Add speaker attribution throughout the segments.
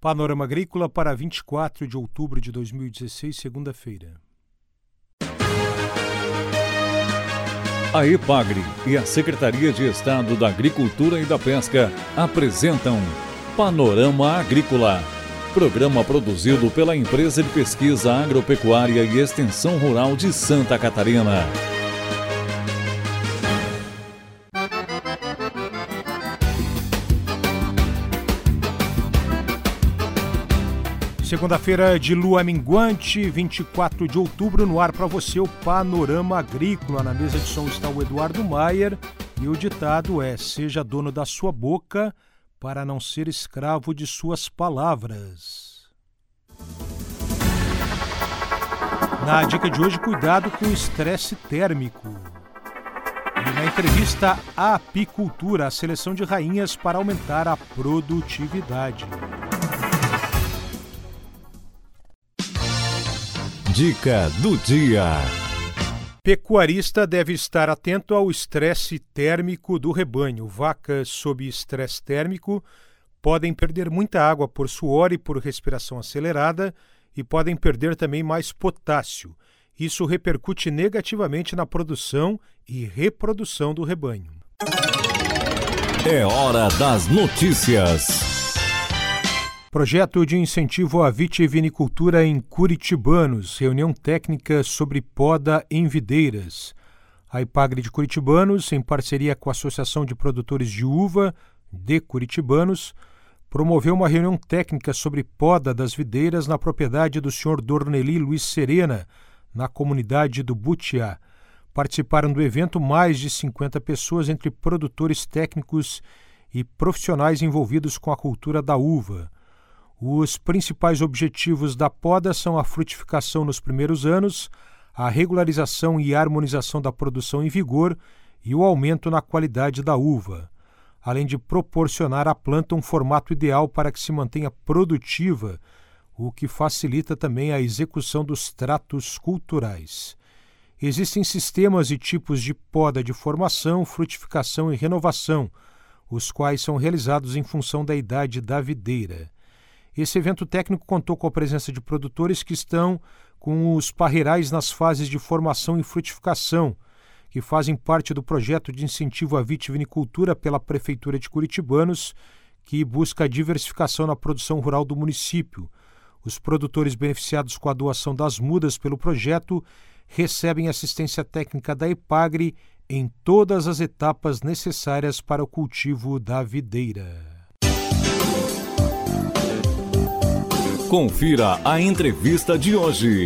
Speaker 1: Panorama Agrícola para 24 de outubro de 2016, segunda-feira.
Speaker 2: A EPAGRE e a Secretaria de Estado da Agricultura e da Pesca apresentam Panorama Agrícola, programa produzido pela Empresa de Pesquisa Agropecuária e Extensão Rural de Santa Catarina.
Speaker 1: Segunda-feira de lua minguante, 24 de outubro, no ar para você o Panorama Agrícola. Na mesa de som está o Eduardo Maier e o ditado é: seja dono da sua boca para não ser escravo de suas palavras. Na dica de hoje, cuidado com o estresse térmico. E na entrevista, a apicultura, a seleção de rainhas para aumentar a produtividade.
Speaker 2: Dica do dia.
Speaker 1: Pecuarista deve estar atento ao estresse térmico do rebanho. Vacas sob estresse térmico podem perder muita água por suor e por respiração acelerada e podem perder também mais potássio. Isso repercute negativamente na produção e reprodução do rebanho.
Speaker 2: É hora das notícias.
Speaker 1: Projeto de incentivo à vitivinicultura em Curitibanos, reunião técnica sobre poda em videiras. A EPAGRE de Curitibanos, em parceria com a Associação de Produtores de Uva de Curitibanos, promoveu uma reunião técnica sobre poda das videiras na propriedade do Sr. Dorneli Luiz Serena, na comunidade do Butiá. Participaram do evento mais de 50 pessoas, entre produtores técnicos e profissionais envolvidos com a cultura da uva. Os principais objetivos da poda são a frutificação nos primeiros anos, a regularização e harmonização da produção em vigor e o aumento na qualidade da uva, além de proporcionar à planta um formato ideal para que se mantenha produtiva, o que facilita também a execução dos tratos culturais. Existem sistemas e tipos de poda de formação, frutificação e renovação, os quais são realizados em função da idade da videira. Esse evento técnico contou com a presença de produtores que estão com os parreirais nas fases de formação e frutificação, que fazem parte do projeto de incentivo à vitivinicultura pela Prefeitura de Curitibanos, que busca a diversificação na produção rural do município. Os produtores beneficiados com a doação das mudas pelo projeto recebem assistência técnica da EPAGRE em todas as etapas necessárias para o cultivo da videira.
Speaker 2: Confira a entrevista de hoje.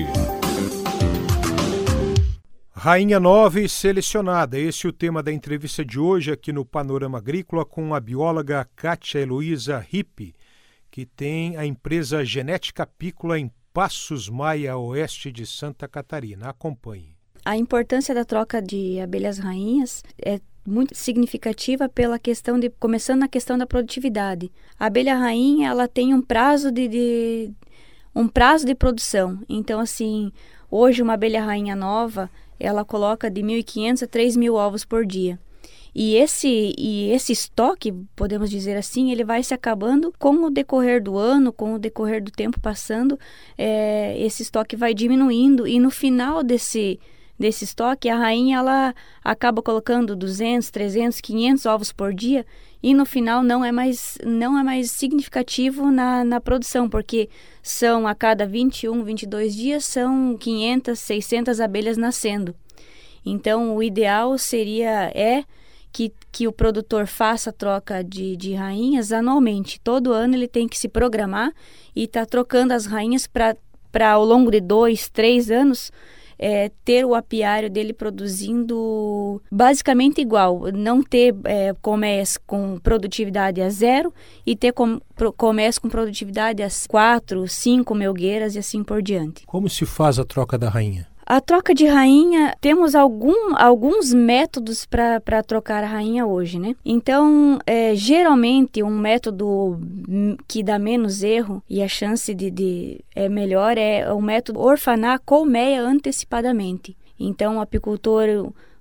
Speaker 1: Rainha nova e selecionada. Esse é o tema da entrevista de hoje aqui no Panorama Agrícola com a bióloga Kátia Heloísa Rippe, que tem a empresa Genética Apícola em Passos Maia, oeste de Santa Catarina. Acompanhe.
Speaker 3: A importância da troca de abelhas rainhas é muito significativa pela questão de, começando na questão da produtividade. A abelha rainha, ela tem um prazo de produção. Então, assim, hoje uma abelha rainha nova, ela coloca de 1.500 a 3.000 ovos por dia. E esse estoque, podemos dizer assim, ele vai se acabando com o decorrer do ano, com o decorrer do tempo passando, esse estoque vai diminuindo e no final desse estoque, a rainha ela acaba colocando 200, 300, 500 ovos por dia e no final não é mais significativo na produção, porque são a cada 21, 22 dias são 500, 600 abelhas nascendo. Então, o ideal seria que o produtor faça a troca de rainhas anualmente. Todo ano ele tem que se programar e estar trocando as rainhas para ao longo de 2, 3 anos ter o apiário dele produzindo basicamente igual, não ter comércio com produtividade a 0 e ter comércio com produtividade a 4, 5 melgueiras e assim por diante.
Speaker 1: Como se faz a troca da rainha?
Speaker 3: A troca de rainha, temos alguns métodos para trocar a rainha hoje, né? Então, geralmente, um método que dá menos erro e a chance de melhor é o método orfanar colmeia antecipadamente. Então, o apicultor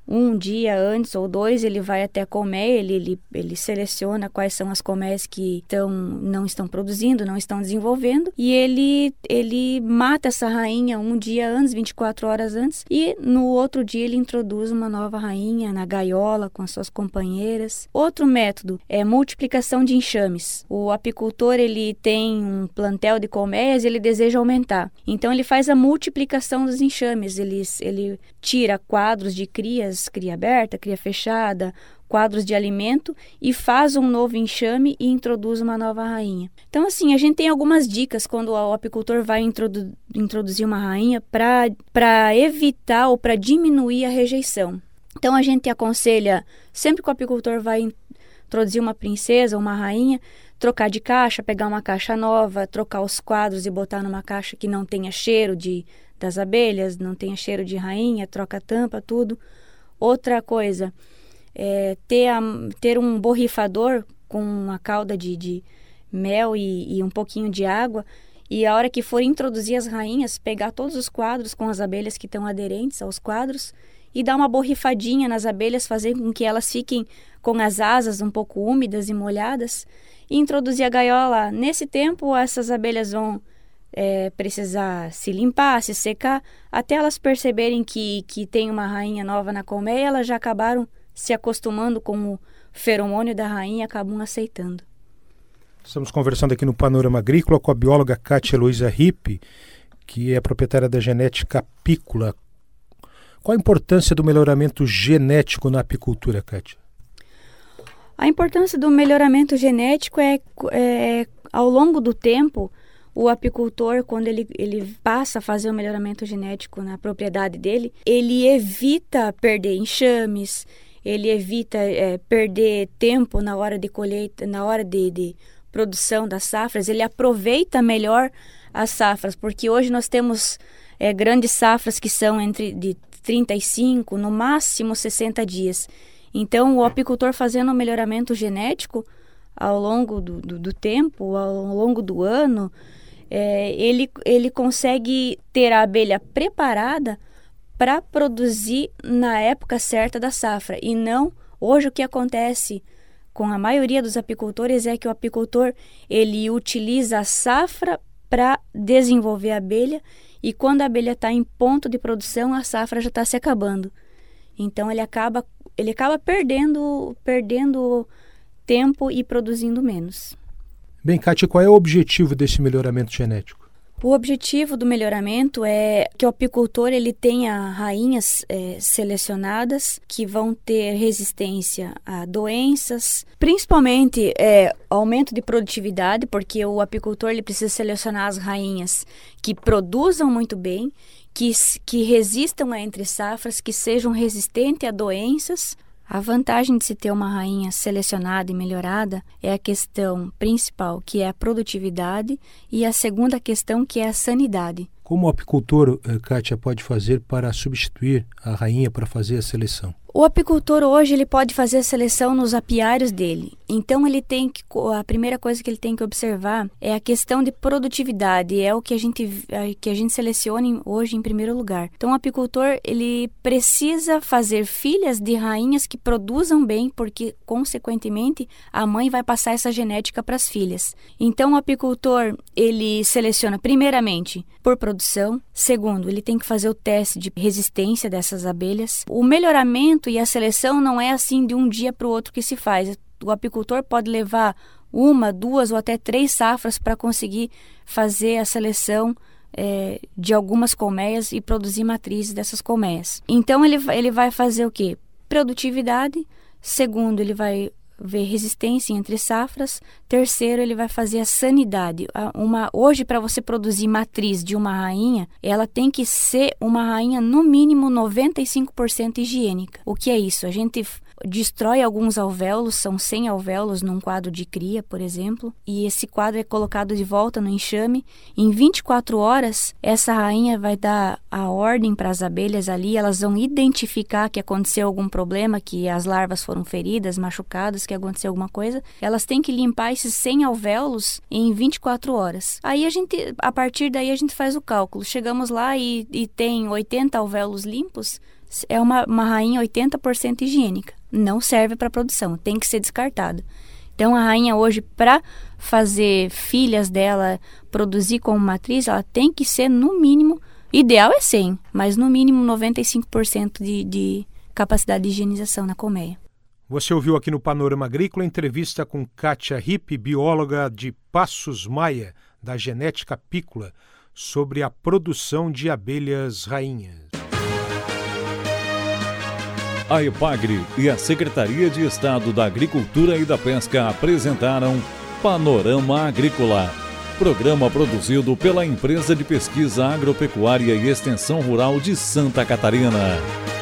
Speaker 3: um dia antes ou 2, ele vai até a colmeia, ele seleciona quais são as colmeias que não estão produzindo, não estão desenvolvendo, e ele mata essa rainha um dia antes, 24 horas antes, e no outro dia ele introduz uma nova rainha na gaiola com as suas companheiras. Outro método é multiplicação de enxames. O apicultor, ele tem um plantel de colmeias e ele deseja aumentar. Então ele faz a multiplicação dos enxames, ele tira quadros de cria aberta, cria fechada, quadros de alimento e faz um novo enxame e introduz uma nova rainha. Então, assim, a gente tem algumas dicas quando o apicultor vai introduzir uma rainha para evitar ou para diminuir a rejeição. Então, a gente aconselha, sempre que o apicultor vai introduzir uma princesa ou uma rainha, trocar de caixa, pegar uma caixa nova, trocar os quadros e botar numa caixa que não tenha cheiro das abelhas, não tenha cheiro de rainha, troca a tampa, tudo. Outra coisa é ter um borrifador com uma calda de mel e um pouquinho de água, e a hora que for introduzir as rainhas, pegar todos os quadros com as abelhas que estão aderentes aos quadros e dar uma borrifadinha nas abelhas, fazer com que elas fiquem com as asas um pouco úmidas e molhadas, e introduzir a gaiola. Nesse tempo, essas abelhas vão precisar se limpar, se secar, até elas perceberem que tem uma rainha nova na colmeia, elas já acabaram se acostumando com o feromônio da rainha e acabam aceitando.
Speaker 1: Estamos conversando aqui no Panorama Agrícola com a bióloga Kátia Heloísa Rippe, que é proprietária da Genética Apícola. Qual a importância do melhoramento genético na apicultura, Kátia?
Speaker 3: A importância do melhoramento genético é ao longo do tempo, o apicultor, quando ele passa a fazer o melhoramento genético na propriedade dele, ele evita perder enxames, ele evita perder tempo na hora de colheita, na hora de produção das safras, ele aproveita melhor as safras, porque hoje nós temos grandes safras que são de 35, no máximo 60 dias. Então, o apicultor fazendo o melhoramento genético ao longo do tempo, ao longo do ano, ele consegue ter a abelha preparada para produzir na época certa da safra. E não, hoje o que acontece com a maioria dos apicultores é que o apicultor ele utiliza a safra para desenvolver a abelha, e quando a abelha está em ponto de produção, a safra já está se acabando. Então ele acaba perdendo tempo e produzindo menos.
Speaker 1: Bem, Kátia, qual é o objetivo desse melhoramento genético?
Speaker 3: O objetivo do melhoramento é que o apicultor ele tenha rainhas selecionadas que vão ter resistência a doenças, principalmente aumento de produtividade, porque o apicultor ele precisa selecionar as rainhas que produzam muito bem, que resistam a entre safras, que sejam resistentes a doenças. A vantagem de se ter uma rainha selecionada e melhorada é a questão principal, que é a produtividade, e a segunda questão, que é a sanidade.
Speaker 1: Como o apicultor, Kátia, pode fazer para substituir a rainha para fazer a seleção?
Speaker 3: O apicultor hoje ele pode fazer a seleção nos apiários dele. Então a primeira coisa que ele tem que observar é a questão de produtividade, é o que a gente seleciona hoje em primeiro lugar. Então o apicultor ele precisa fazer filhas de rainhas que produzam bem, porque consequentemente a mãe vai passar essa genética para as filhas. Então o apicultor ele seleciona primeiramente por produção, segundo ele tem que fazer o teste de resistência dessas abelhas. O melhoramento e a seleção não é assim de um dia para o outro que se faz. O apicultor pode levar 1, 2 ou até 3 safras para conseguir fazer a seleção de algumas colmeias e produzir matrizes dessas colmeias. Então ele vai fazer o quê? Produtividade. Segundo, ele vai ver resistência entre safras. Terceiro, ele vai fazer a sanidade. Hoje, para você produzir matriz de uma rainha, ela tem que ser uma rainha no mínimo 95% higiênica. O que é isso? A gente destrói alguns alvéolos, são 100 alvéolos num quadro de cria, por exemplo, e esse quadro é colocado de volta no enxame. Em 24 horas, essa rainha vai dar a ordem para as abelhas ali, elas vão identificar que aconteceu algum problema, que as larvas foram feridas, machucadas, que aconteceu alguma coisa. Elas têm que limpar esses 100 alvéolos em 24 horas. Aí a partir daí a gente faz o cálculo. Chegamos lá e tem 80 alvéolos limpos, é uma rainha 80% higiênica. Não serve para produção, tem que ser descartada. Então, a rainha hoje, para fazer filhas dela produzir como matriz, ela tem que ser no mínimo, ideal é 100, mas no mínimo 95% de capacidade de higienização na colmeia.
Speaker 1: Você ouviu aqui no Panorama Agrícola a entrevista com Kátia Ripp, bióloga de Passos Maia, da Genética Apícola, sobre a produção de abelhas rainhas.
Speaker 2: A EPAGRE e a Secretaria de Estado da Agricultura e da Pesca apresentaram Panorama Agrícola, programa produzido pela Empresa de Pesquisa Agropecuária e Extensão Rural de Santa Catarina.